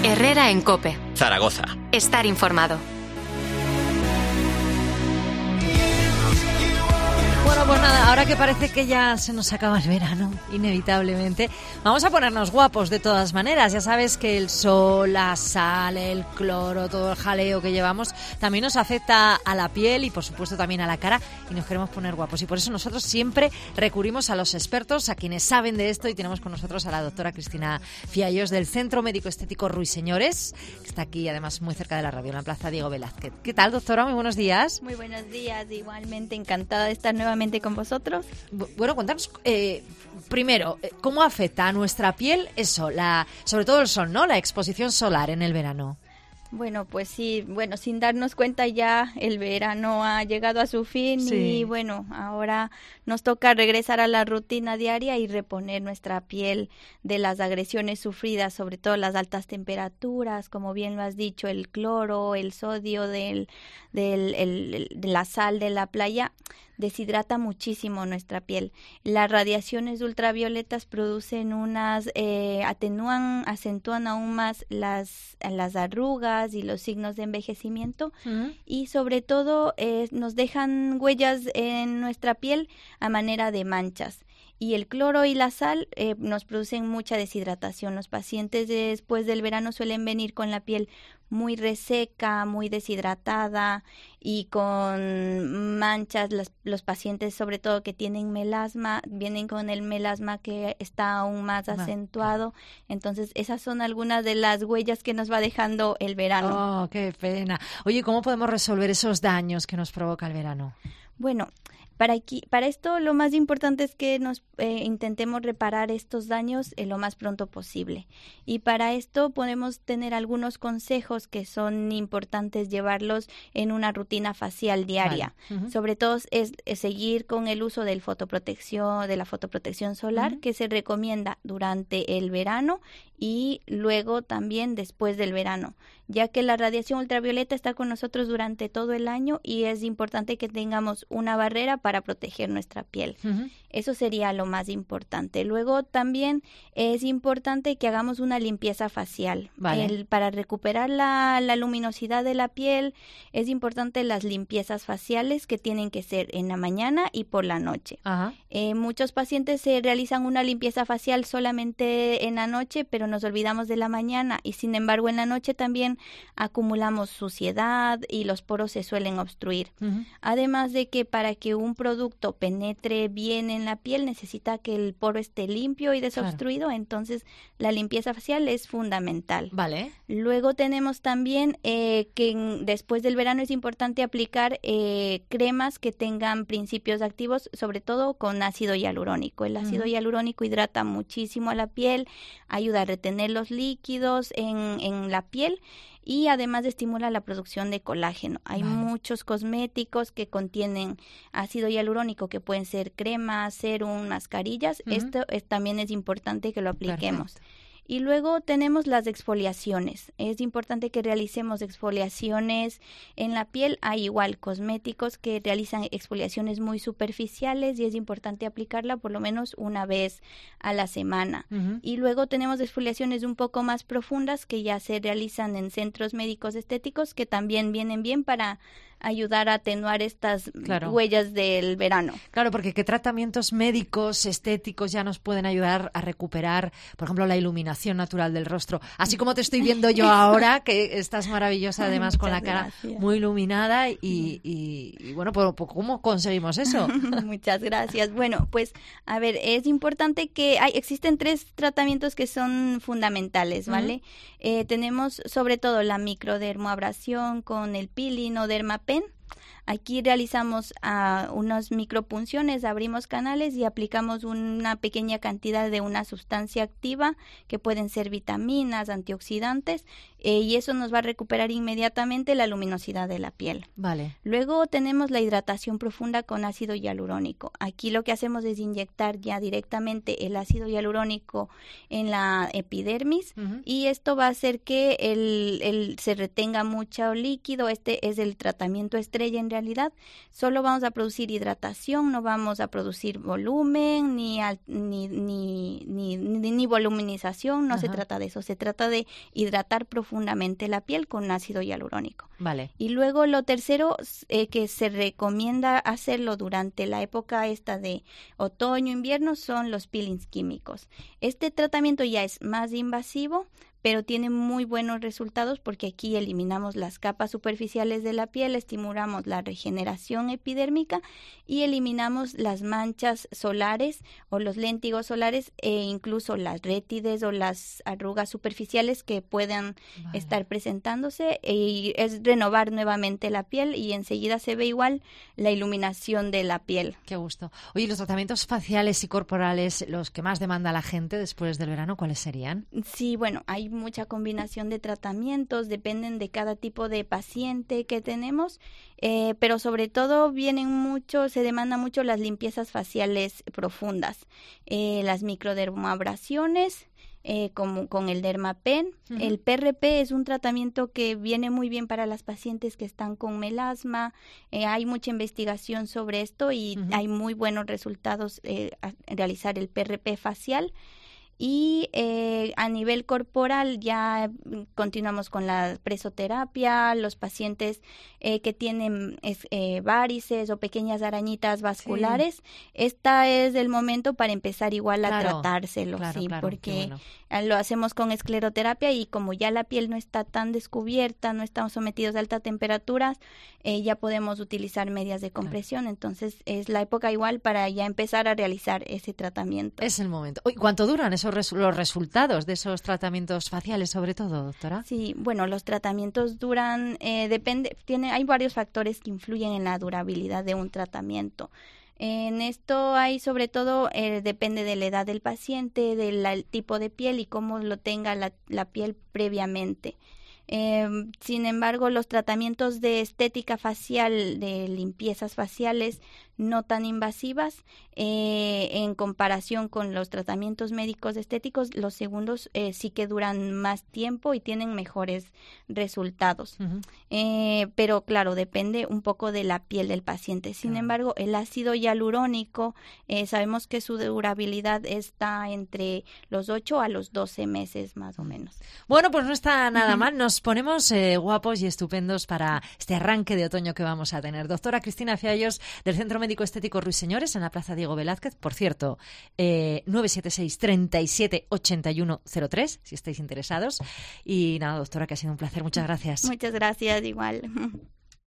Herrera en COPE. Zaragoza. Estar informado. Bueno, pues nada, ahora que parece que ya se nos acaba el verano, inevitablemente, vamos a ponernos guapos de todas maneras. Ya sabes que el sol, la sal, el cloro, todo el jaleo que llevamos también nos afecta a la piel y por supuesto también a la cara y nos queremos poner guapos. Y por eso nosotros siempre recurrimos a los expertos, a quienes saben de esto, y tenemos con nosotros a la doctora Cristina Fiallos del Centro Médico Estético Ruiseñores, que está aquí además muy cerca de la radio, en la Plaza Diego Velázquez. ¿Qué tal, doctora? Muy buenos días. Muy buenos días, igualmente encantada de estar nuevamente con vosotros. Bueno, cuéntanos primero, ¿cómo afecta a nuestra piel eso, sobre todo el sol, ¿no? La exposición solar en el verano. Bueno, pues sí, sin darnos cuenta ya el verano ha llegado a su fin y bueno, ahora nos toca regresar a la rutina diaria y reponer nuestra piel de las agresiones sufridas, sobre todo las altas temperaturas, como bien lo has dicho, el cloro, el sodio de la sal de la playa deshidrata muchísimo nuestra piel. Las radiaciones ultravioletas producen acentúan aún más las arrugas y los signos de envejecimiento y sobre todo nos dejan huellas en nuestra piel a manera de manchas. Y el cloro y la sal nos producen mucha deshidratación. Los pacientes después del verano suelen venir con la piel muy reseca, muy deshidratada y con manchas. Los pacientes, sobre todo que tienen melasma, vienen con el melasma que está aún más acentuado. Entonces, esas son algunas de las huellas que nos va dejando el verano. ¡Oh, qué pena! Oye, ¿cómo podemos resolver esos daños que nos provoca el verano? Bueno, para esto lo más importante es que nos intentemos reparar estos daños lo más pronto posible. Y para esto podemos tener algunos consejos que son importantes llevarlos en una rutina facial diaria. Vale. Sobre todo es seguir con el uso de la fotoprotección solar, que se recomienda durante el verano y luego también después del verano, ya que la radiación ultravioleta está con nosotros durante todo el año y es importante que tengamos una barrera para proteger nuestra piel. Eso sería lo más importante. Luego también es importante que hagamos una limpieza facial. Vale. Para recuperar la luminosidad de la piel es importante las limpiezas faciales que tienen que ser en la mañana y por la noche. Muchos pacientes se realizan una limpieza facial solamente en la noche, pero nos olvidamos de la mañana y sin embargo en la noche también acumulamos suciedad y los poros se suelen obstruir. Además de que para que un producto penetre bien en la piel necesita que el poro esté limpio y desobstruido, entonces la limpieza facial es fundamental. Vale. Luego tenemos también que después del verano es importante aplicar cremas que tengan principios activos, sobre todo con ácido hialurónico. El ácido hialurónico hidrata muchísimo a la piel, ayuda a retener los líquidos en la piel y además estimula la producción de colágeno. Hay muchos cosméticos que contienen ácido hialurónico, que pueden ser cremas, serum, mascarillas. Esto también es importante que lo apliquemos. Perfecto. Y luego tenemos las exfoliaciones. Es importante que realicemos exfoliaciones en la piel. Hay igual cosméticos que realizan exfoliaciones muy superficiales y es importante aplicarla por lo menos una vez a la semana. Y luego tenemos exfoliaciones un poco más profundas que ya se realizan en centros médicos estéticos, que también vienen bien para ayudar a atenuar estas huellas del verano. Claro, porque ¿qué tratamientos médicos, estéticos ya nos pueden ayudar a recuperar, por ejemplo, la iluminación natural del rostro? Así como te estoy viendo yo ahora, que estás maravillosa además con la cara muy iluminada y bueno, pues ¿cómo conseguimos eso? Muchas gracias. Bueno, pues a ver, es importante que existen 3 tratamientos que son fundamentales, ¿vale? Tenemos sobre todo la microdermoabrasión con el peeling o dermapen. Aquí realizamos unas micropunciones, abrimos canales y aplicamos una pequeña cantidad de una sustancia activa que pueden ser vitaminas, antioxidantes, y eso nos va a recuperar inmediatamente la luminosidad de la piel. Vale. Luego tenemos la hidratación profunda con ácido hialurónico. Aquí lo que hacemos es inyectar ya directamente el ácido hialurónico en la epidermis y esto va a hacer que se retenga mucho líquido. Este es el tratamiento estético estrella en realidad. Solo vamos a producir hidratación, no vamos a producir volumen ni voluminización, no se trata de eso, se trata de hidratar profundamente la piel con ácido hialurónico. Vale. Y luego lo tercero que se recomienda hacerlo durante la época esta de otoño, invierno, son los peelings químicos. Este tratamiento ya es más invasivo, pero tiene muy buenos resultados porque aquí eliminamos las capas superficiales de la piel, estimulamos la regeneración epidérmica y eliminamos las manchas solares o los léntigos solares e incluso las rétides o las arrugas superficiales que puedan estar presentándose, y es renovar nuevamente la piel y enseguida se ve igual la iluminación de la piel. Qué gusto. Oye, los tratamientos faciales y corporales, los que más demanda la gente después del verano, ¿cuáles serían? Sí, bueno, hay mucha combinación de tratamientos, dependen de cada tipo de paciente que tenemos, pero sobre todo se demanda mucho las limpiezas faciales profundas, las microdermabrasiones, como con el Dermapen. Uh-huh. El PRP es un tratamiento que viene muy bien para las pacientes que están con melasma. Hay mucha investigación sobre esto y hay muy buenos resultados realizar el PRP facial. Y a nivel corporal ya continuamos con la presoterapia, los pacientes que tienen varices o pequeñas arañitas vasculares. Sí. Este es el momento para empezar igual a tratárselo, porque lo hacemos con escleroterapia y como ya la piel no está tan descubierta, no estamos sometidos a altas temperaturas, ya podemos utilizar medias de compresión. Entonces es la época igual para ya empezar a realizar ese tratamiento. Es el momento. ¿Cuánto duran los resultados de esos tratamientos faciales, sobre todo, doctora? Sí, bueno, los tratamientos duran, hay varios factores que influyen en la durabilidad de un tratamiento. En esto hay sobre todo, depende de la edad del paciente, del tipo de piel y cómo lo tenga la piel previamente. Sin embargo, los tratamientos de estética facial, de limpiezas faciales no tan invasivas, en comparación con los tratamientos médicos estéticos, los segundos sí que duran más tiempo y tienen mejores resultados. Uh-huh. Pero claro, depende un poco de la piel del paciente. Sin embargo, el ácido hialurónico, sabemos que su durabilidad está entre los 8 a los 12 meses más o menos. Bueno, pues no está nada mal. Nos ponemos guapos y estupendos para este arranque de otoño que vamos a tener. Doctora Cristina Fiallos, del Centro Médico Estético Ruiseñores, en la Plaza Diego Velázquez. Por cierto, 976 37 81 03, si estáis interesados. Y nada, doctora, que ha sido un placer. Muchas gracias. Muchas gracias, igual.